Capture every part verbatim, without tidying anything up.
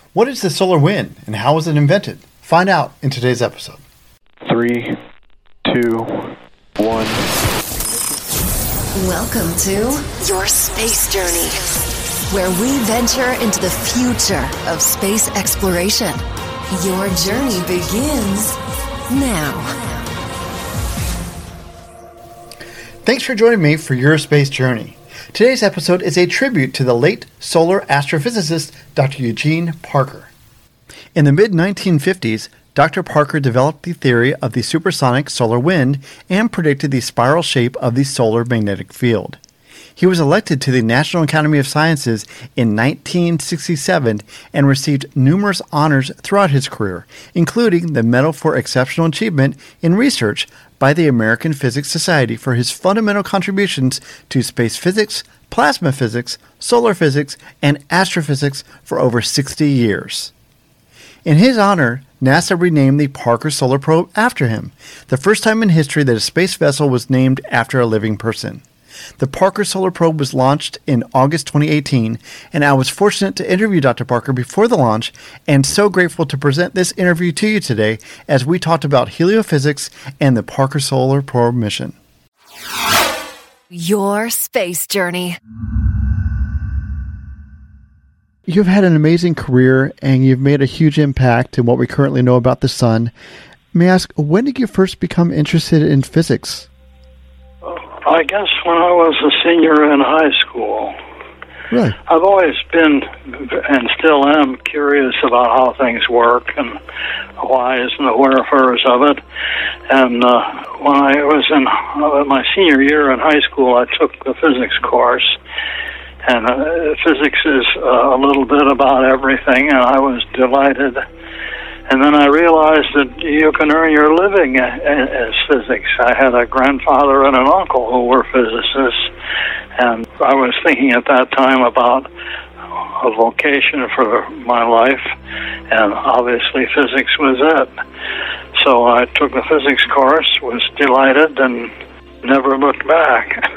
What is the solar wind and how was it invented? Find out in today's episode. Three, two, one. Welcome to Your Space Journey, where we venture into the future of space exploration. Your journey begins now. Thanks for joining me for Your Space Journey. Today's episode is a tribute to the late solar astrophysicist Doctor Eugene Parker. In the mid nineteen fifties, Doctor Parker developed the theory of the supersonic solar wind and predicted the spiral shape of the solar magnetic field. He was elected to the National Academy of Sciences in nineteen sixty-seven and received numerous honors throughout his career, including the Medal for Exceptional Achievement in Research by the American Physics Society for his fundamental contributions to space physics, plasma physics, solar physics, and astrophysics for over sixty years. In his honor, NASA renamed the Parker Solar Probe after him, the first time in history that a space vessel was named after a living person. The Parker Solar Probe was launched in August twenty eighteen, and I was fortunate to interview Doctor Parker before the launch, and so grateful to present this interview to you today as we talked about heliophysics and the Parker Solar Probe mission. Your Space Journey. You've had an amazing career, and you've made a huge impact in what we currently know about the sun. May I ask, when did you first become interested in physics? I guess when I was a senior in high school. Really? I've always been, and still am, curious about how things work and the whys and the wherefores of it. And uh, when I was in uh, my senior year in high school, I took the physics course. And uh, physics is uh, a little bit about everything, and I was delighted. And then I realized that you can earn your living as physics. I had a grandfather and an uncle who were physicists, and I was thinking at that time about a vocation for my life, and obviously physics was it. So I took the physics course, was delighted, and never looked back.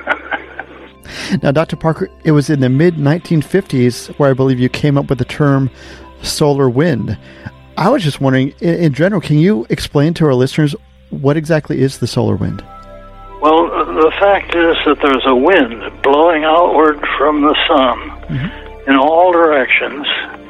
Now, Doctor Parker, it was in the mid nineteen fifties where I believe you came up with the term solar wind. I was just wondering, in, in general, can you explain to our listeners what exactly is the solar wind? Well, the fact is that there's a wind blowing outward from the sun mm-hmm. in all directions,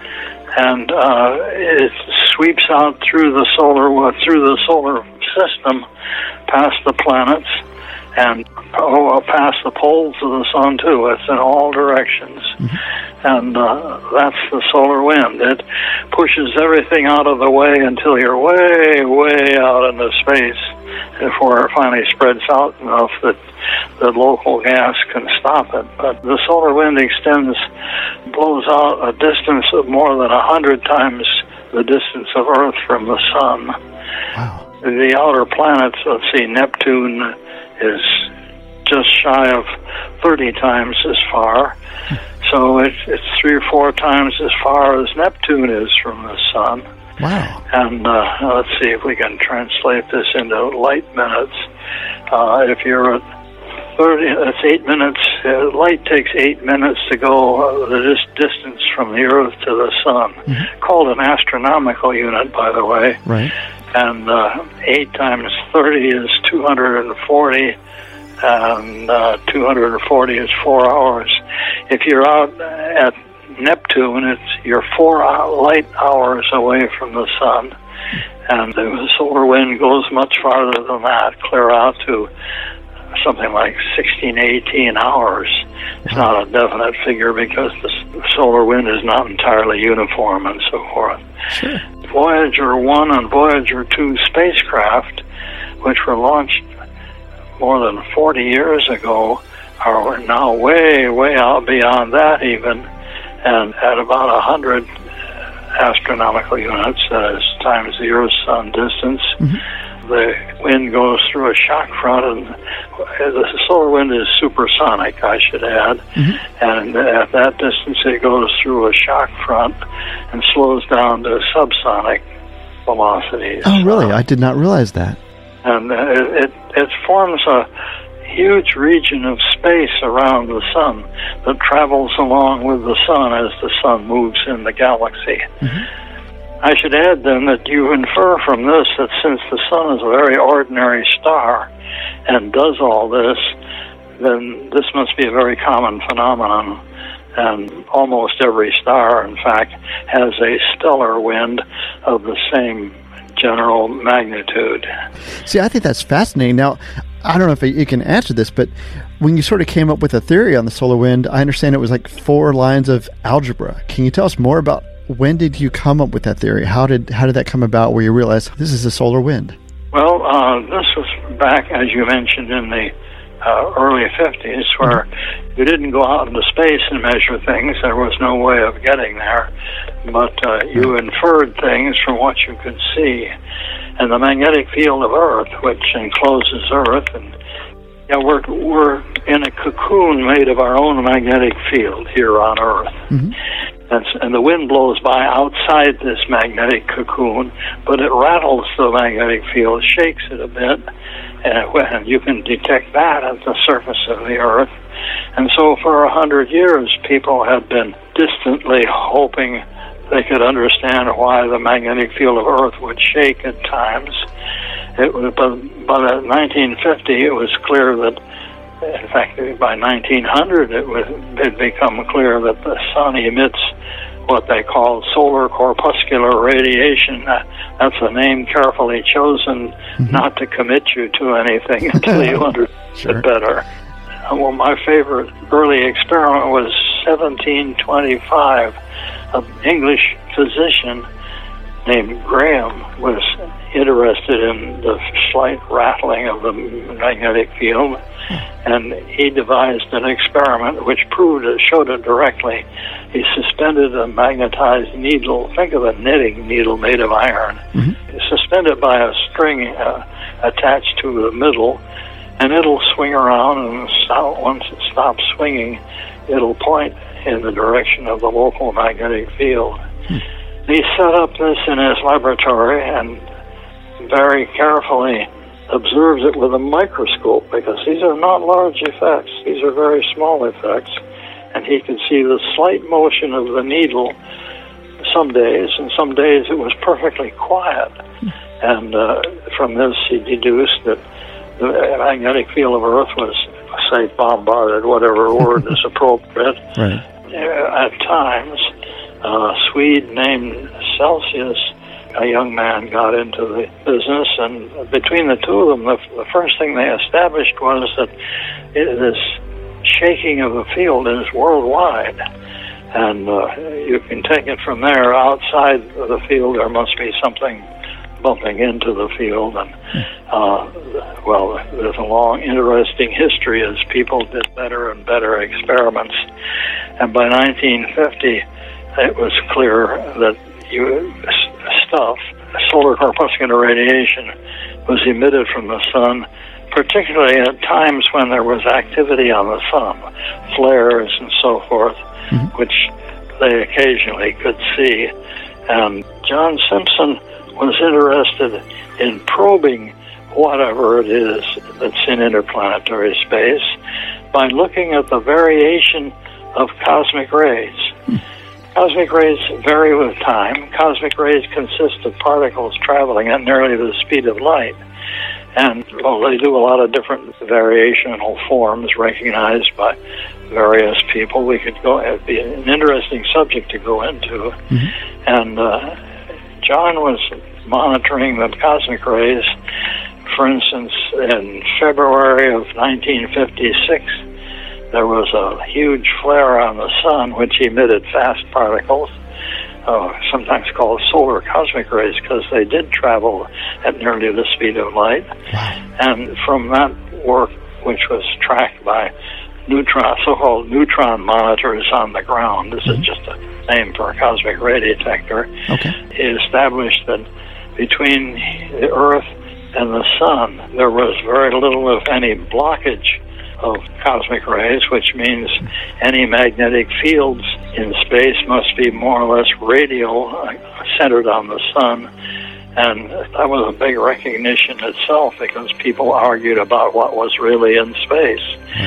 and uh, it sweeps out through the solar through the solar system, past the planets, and oh, past the poles of the sun too. It's in all directions. Mm-hmm. And uh, that's the solar wind. It pushes everything out of the way until you're way, way out into space before it finally spreads out enough that the local gas can stop it. But the solar wind extends, blows out a distance of more than a hundred times the distance of Earth from the sun. Wow. The outer planets, let's see, Neptune is just shy of thirty times as far. So it's, it's three or four times as far as Neptune is from the sun. Wow. And uh, let's see if we can translate this into light minutes. Uh, if you're at thirty, that's eight minutes. Uh, light takes eight minutes to go uh, the dis- distance from the Earth to the sun. Mm-hmm. Called an astronomical unit, by the way. Right. And uh, eight times thirty is two hundred forty. And uh, two hundred forty is four hours. If you're out at Neptune, it's you're four light hours away from the sun, and the solar wind goes much farther than that, clear out to something like sixteen, eighteen hours. It's not a definite figure because the solar wind is not entirely uniform and so forth. Sure. Voyager one and Voyager two spacecraft, which were launched more than forty years ago, are now way, way out beyond that even, and at about one hundred astronomical units, that is times the Earth's sun distance. Mm-hmm. The wind goes through a shock front, and the solar wind is supersonic, I should add, mm-hmm. and at that distance it goes through a shock front and slows down to subsonic velocities. Oh, really? I did not realize that. And it, it, it forms a huge region of space around the sun that travels along with the sun as the sun moves in the galaxy. Mm-hmm. I should add then that you infer from this that since the sun is a very ordinary star and does all this, then this must be a very common phenomenon. And almost every star, in fact, has a stellar wind of the same general magnitude. See, I think that's fascinating. Now, I don't know if you can answer this, but when you sort of came up with a theory on the solar wind, I understand it was like four lines of algebra. Can you tell us more about when did you come up with that theory? How did how did that come about where you realized this is a solar wind? Well, uh, this was back, as you mentioned, in the uh, early fifties, where mm-hmm. you didn't go out into space and measure things. There was no way of getting there, but uh, you mm-hmm. inferred things from what you could see. And the magnetic field of Earth, which encloses Earth, and yeah, we're we're in a cocoon made of our own magnetic field here on Earth. Mm-hmm. And, and the wind blows by outside this magnetic cocoon, but it rattles the magnetic field, shakes it a bit, and, and you can detect that at the surface of the Earth. And so for a hundred years, people had been distantly hoping they could understand why the magnetic field of Earth would shake at times. It was, but by nineteen fifty, it was clear that, in fact, by nineteen hundred, it was it become clear that the sun emits what they call solar corpuscular radiation. That's a name carefully chosen mm-hmm. not to commit you to anything until you understand sure. it better. Well, my favorite early experiment was seventeen twenty-five. An English physician named Graham was interested in the slight rattling of the magnetic field, and he devised an experiment which proved it, showed it directly. He suspended a magnetized needle, think of a knitting needle made of iron, mm-hmm. suspended by a string uh, attached to the middle, and it'll swing around, and stop, once it stops swinging, it'll point in the direction of the local magnetic field. Hmm. He set up this in his laboratory and very carefully observes it with a microscope, because these are not large effects. These are very small effects. And he could see the slight motion of the needle some days, and some days it was perfectly quiet. Hmm. And uh, from this he deduced that the magnetic field of Earth was, say, bombarded, whatever word is appropriate. Right. At times, a Swede named Celsius, a young man, got into the business, and between the two of them, the, the first thing they established was that it, this shaking of the field is worldwide. And uh, you can take it from there. Outside of the field, there must be something bumping into the field. And, uh, well, there's a long, interesting history as people did better and better experiments. And by nineteen fifty, it was clear that you, stuff, solar corpuscular radiation, was emitted from the sun, particularly at times when there was activity on the sun, flares and so forth, mm-hmm. which they occasionally could see. And John Simpson was interested in probing whatever it is that's in interplanetary space by looking at the variation of cosmic rays. Hmm. Cosmic rays vary with time. Cosmic rays consist of particles traveling at nearly the speed of light. And, well, they do a lot of different variational forms recognized by various people. We could go, it'd be an interesting subject to go into. Mm-hmm. And uh, John was monitoring the cosmic rays. For instance, in February of nineteen fifty-six, there was a huge flare on the sun which emitted fast particles, uh, sometimes called solar cosmic rays, because they did travel at nearly the speed of light. And from that work, which was tracked by neutron, so-called neutron monitors on the ground, this mm-hmm. is just a name for a cosmic ray detector, okay. He established that between the Earth and the sun, there was very little, if any, blockage of cosmic rays, which means any magnetic fields in space must be more or less radial, uh, centered on the sun, And that was a big recognition itself because people argued about what was really in space.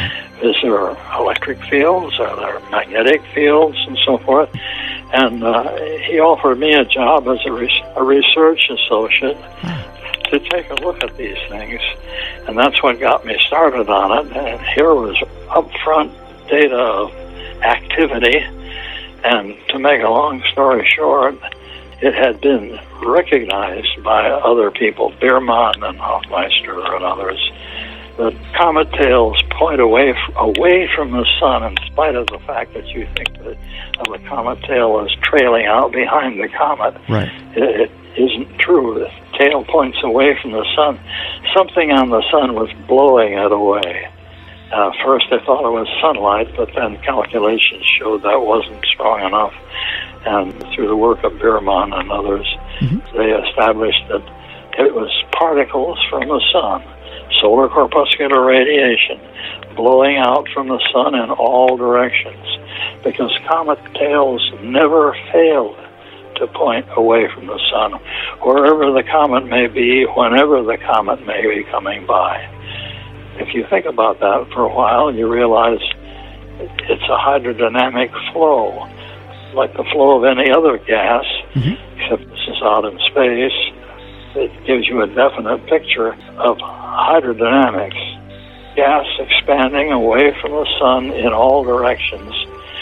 Is there electric fields? Are there magnetic fields? And so forth. And uh, he offered me a job as a, re- a research associate to take a look at these things. And that's what got me started on it. And here was upfront data of activity. And to make a long story short, it had been recognized by other people, Biermann and Hofmeister and others, that comet tails point away f- away from the sun, in spite of the fact that you think that of a comet tail as trailing out behind the comet. Right. It, it isn't true. The tail points away from the sun. Something on the sun was blowing it away. Uh, first, they thought it was sunlight, but then calculations showed that wasn't strong enough. And through the work of Biermann and others, mm-hmm. they established that it was particles from the sun, solar corpuscular radiation, blowing out from the sun in all directions, because comet tails never failed to point away from the sun, wherever the comet may be, whenever the comet may be coming by. If you think about that for a while, you realize it's a hydrodynamic flow, like the flow of any other gas, mm-hmm. except this is out in space. It gives you a definite picture of hydrodynamics, gas expanding away from the sun in all directions.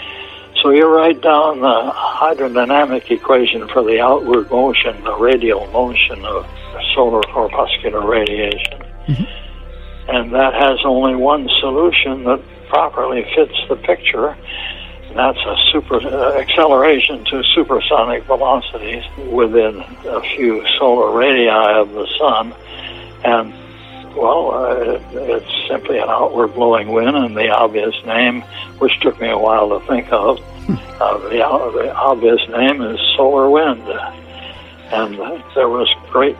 So you write down the hydrodynamic equation for the outward motion, the radial motion of solar corpuscular radiation. Mm-hmm. And that has only one solution that properly fits the picture. That's a super uh, acceleration to supersonic velocities within a few solar radii of the sun. And, well, uh, it, it's simply an outward blowing wind, and the obvious name, which took me a while to think of, uh, the, the obvious name is solar wind. And uh, there was great,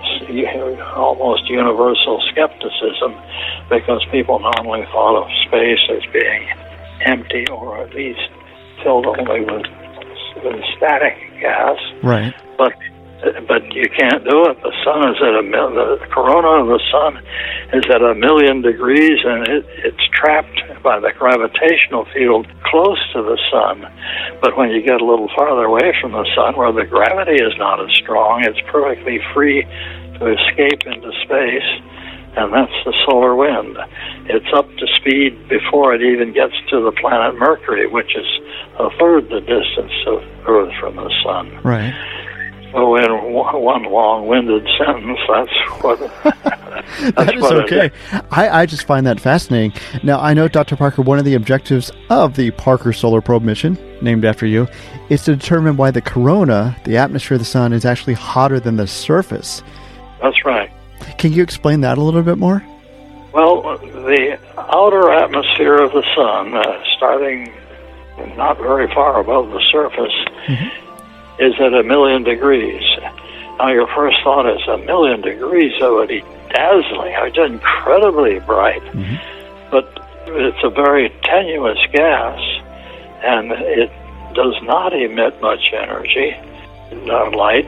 almost universal skepticism, because people normally thought of space as being empty, or at least filled only with, with static gas. Right. But but you can't do it. The sun is at a mil- the corona of the sun is at a million degrees, and it, it's trapped by the gravitational field close to the sun. But when you get a little farther away from the sun, where the gravity is not as strong, it's perfectly free to escape into space. And that's the solar wind. It's up to speed before it even gets to the planet Mercury, which is a third the distance of Earth from the sun. Right. So in one long-winded sentence, that's what. that's that is what okay. I, I just find that fascinating. Now, I know, Doctor Parker, one of the objectives of the Parker Solar Probe mission, named after you, is to determine why the corona, the atmosphere of the sun, is actually hotter than the surface. That's right. Can you explain that a little bit more? Well, the outer atmosphere of the sun, uh, starting not very far above the surface, mm-hmm. is at a million degrees. Now, your first thought is a million degrees, that would be dazzling. It's incredibly bright. Mm-hmm. But it's a very tenuous gas, and it does not emit much energy, uh, light.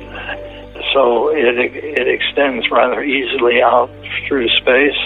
So it it extends rather easily out through space,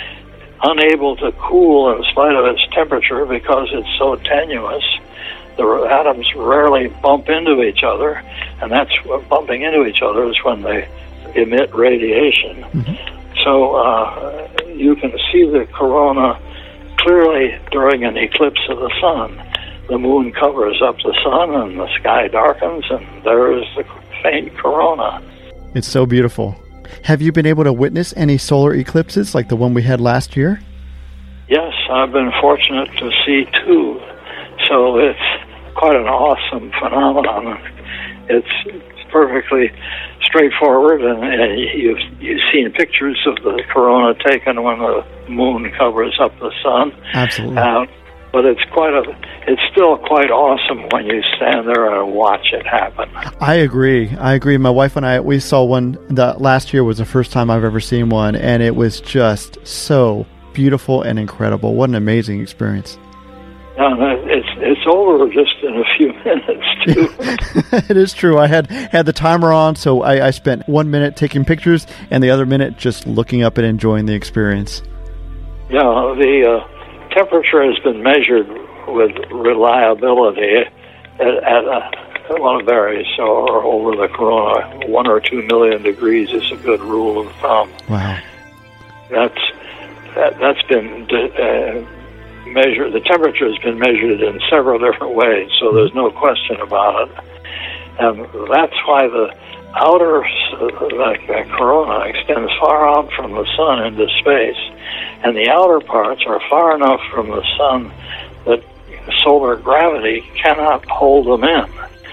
unable to cool in spite of its temperature because it's so tenuous. The atoms rarely bump into each other, and that's what bumping into each other is when they emit radiation. Mm-hmm. So uh, you can see the corona clearly during an eclipse of the sun. The moon covers up the sun, and the sky darkens, and there is the faint corona. It's so beautiful. Have you been able to witness any solar eclipses like the one we had last year? Yes, I've been fortunate to see two. So it's quite an awesome phenomenon. It's, it's perfectly straightforward, and, and you've, you've seen pictures of the corona taken when the moon covers up the sun. Absolutely. Uh, But it's quite a, it's still quite awesome when you stand there and watch it happen. I agree. I agree. My wife and I, we saw one, the last year was the first time I've ever seen one, and it was just so beautiful and incredible. What an amazing experience. No, it's, it's it's over just in a few minutes, too. It is true. I had, had the timer on, so I, I spent one minute taking pictures and the other minute just looking up and enjoying the experience. Yeah, the uh, temperature has been measured with reliability at, at uh, well, it varies. So over the corona, one or two million degrees is a good rule of thumb. Wow. That's that, that's been uh, measured. The temperature has been measured in several different ways, so there's no question about it. And that's why the outer, like uh, corona, extends far out from the sun into space, and the outer parts are far enough from the sun that solar gravity cannot hold them in,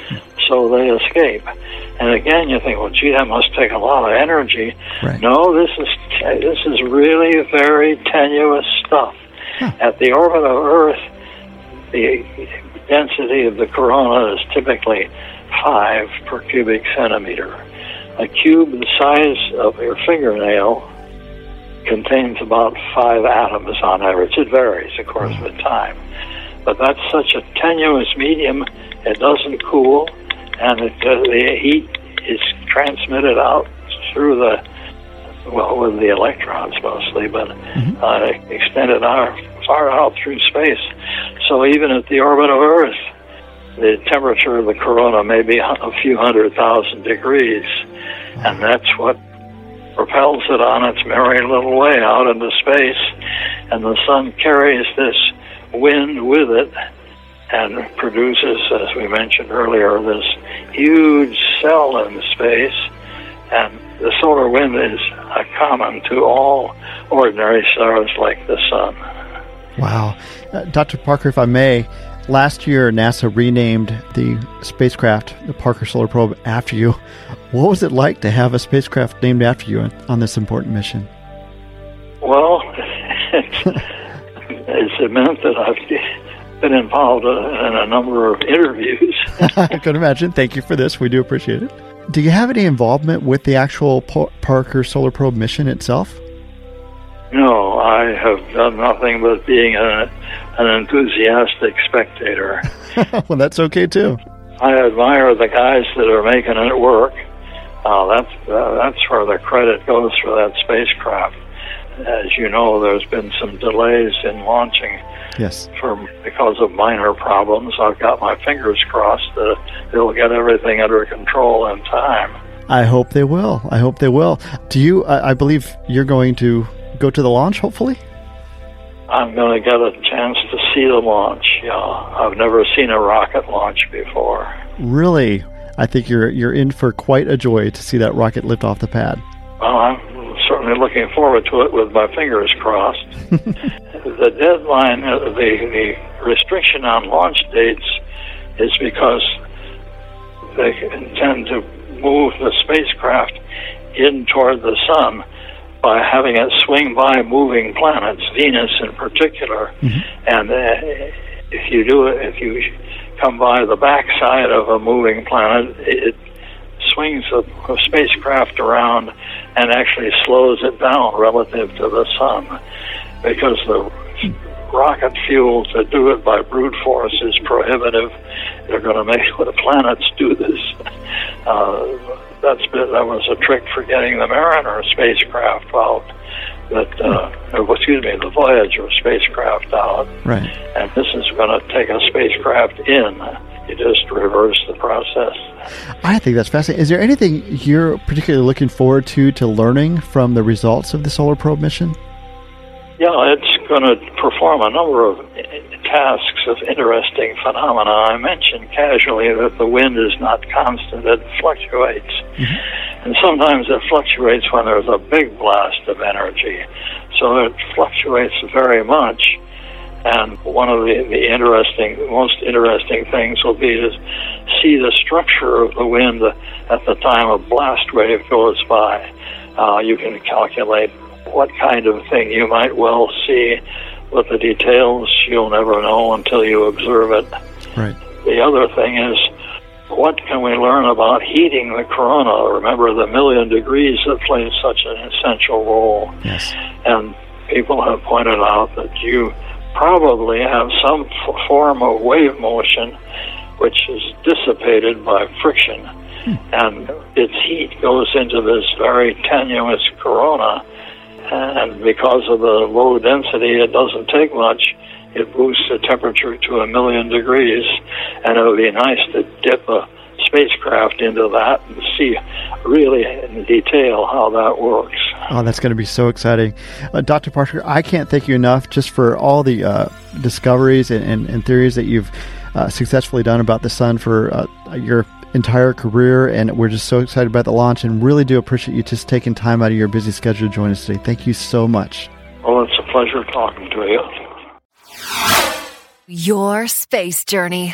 so they escape. And again, you think, well, gee, that must take a lot of energy. Right. No, this is this is really very tenuous stuff. Huh. At the orbit of Earth, the density of the corona is typically five per cubic centimeter. A cube the size of your fingernail contains about five atoms on average. It varies, of course, with time. But that's such a tenuous medium, it doesn't cool, and it, uh, the heat is transmitted out through the, well, with the electrons mostly, but mm-hmm. uh, extended out, far out through space. So even at the orbit of Earth, the temperature of the corona may be a few hundred thousand degrees, and that's what propels it on its merry little way out into space, and the sun carries this wind with it and produces, as we mentioned earlier, this huge cell in space, and the solar wind is uh, common to all ordinary stars like the sun. Wow. Uh, Doctor Parker, if I may, last year NASA renamed the spacecraft, the Parker Solar Probe, after you. What was it like to have a spacecraft named after you on, on this important mission? Well, it's meant that I've been involved in a number of interviews. I could imagine. Thank you for this. We do appreciate it. Do you have any involvement with the actual P- Parker Solar Probe mission itself? No, I have done nothing but being a, an enthusiastic spectator. Well, that's okay, too. I admire the guys that are making it work. Uh, that's, uh, that's where the credit goes for that spacecraft. As you know, there's been some delays in launching. Yes. For, because of minor problems. I've got my fingers crossed that they'll get everything under control in time. I hope they will. I hope they will. Do you, I, I believe you're going to go to the launch, hopefully? I'm going to get a chance to see the launch, yeah. I've never seen a rocket launch before. Really? I think you're you're in for quite a joy to see that rocket lift off the pad. Well, I'm certainly looking forward to it with my fingers crossed. The deadline, uh, the, the restriction on launch dates is because they intend to move the spacecraft in toward the sun by having it swing by moving planets, Venus in particular. Mm-hmm. And uh, if you do it, if you come by the backside of a moving planet, it swings the spacecraft around and actually slows it down relative to the sun, because the rocket fuel to do it by brute force is prohibitive. They're going to make the planets do this. Uh, that's been, that was a trick for getting the Mariner spacecraft out. That uh, or, excuse me, the Voyager spacecraft out. Right. And this is going to take a spacecraft in. You just reverse the process. I think that's fascinating. Is there anything you're particularly looking forward to to learning from the results of the Solar Probe mission? Yeah, it's going to perform a number of tasks of interesting phenomena. I mentioned casually that the wind is not constant, it fluctuates. Mm-hmm. And sometimes it fluctuates when there's a big blast of energy. So it fluctuates very much. And one of the, the interesting, most interesting things will be to see the structure of the wind at the time a blast wave goes by. Uh, you can calculate what kind of thing you might well see, but the details you'll never know until you observe it. Right. The other thing is, what can we learn about heating the corona? Remember the million degrees that plays such an essential role. Yes. And people have pointed out that you probably have some f- form of wave motion which is dissipated by friction. Hmm. And its heat goes into this very tenuous corona, and because of the low density, it doesn't take much. It boosts the temperature to a million degrees, and it would be nice to dip a spacecraft into that and see really in detail how that works. Oh, that's going to be so exciting. Uh, Doctor Parker, I can't thank you enough just for all the uh, discoveries and, and, and theories that you've uh, successfully done about the sun for uh, your entire career, and we're just so excited about the launch and really do appreciate you just taking time out of your busy schedule to join us today. Thank you so much. Well, it's a pleasure talking to you. Your space journey.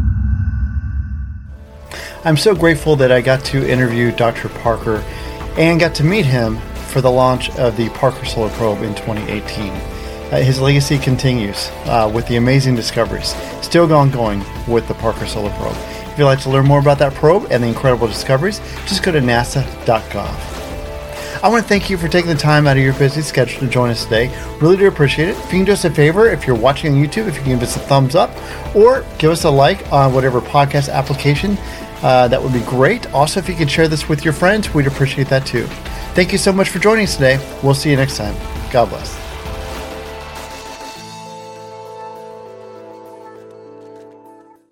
I'm so grateful that I got to interview Doctor Parker and got to meet him for the launch of the Parker Solar Probe in twenty eighteen. Uh, his legacy continues uh, with the amazing discoveries still ongoing with the Parker Solar Probe. If you'd like to learn more about that probe and the incredible discoveries, just go to nasa dot gov. I want to thank you for taking the time out of your busy schedule to join us today. Really do appreciate it. If you can do us a favor, if you're watching on YouTube, if you can give us a thumbs up or give us a like on whatever podcast application, uh, that would be great. Also, if you could share this with your friends, we'd appreciate that too. Thank you so much for joining us today. We'll see you next time. God bless.